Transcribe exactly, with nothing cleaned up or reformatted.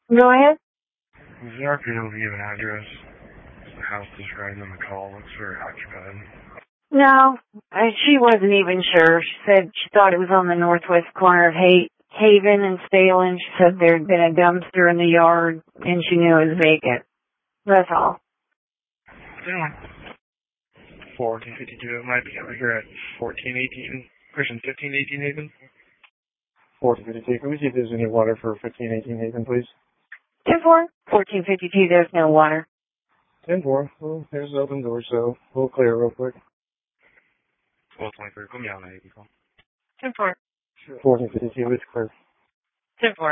Go ahead. Is the R P O give an address? The house described in the call looks very occupied. No, uh, she wasn't even sure. She said she thought it was on the northwest corner of ha- Haven and Stalin. She said there had been a dumpster in the yard, and she knew it was vacant. That's all. Yeah. fourteen fifty-two, it might be over here at fourteen eighteen, Christian fifteen eighteen Haven. fourteen fifty-two, can we see if there's any water for fifteen eighteen Haven, please? ten four, fourteen fifty-two, there's no water. ten four, well, there's an open door, so we'll clear real quick. twelve twenty-three, come down there, you can call. ten four. fourteen fifty-two, it's clear. ten four.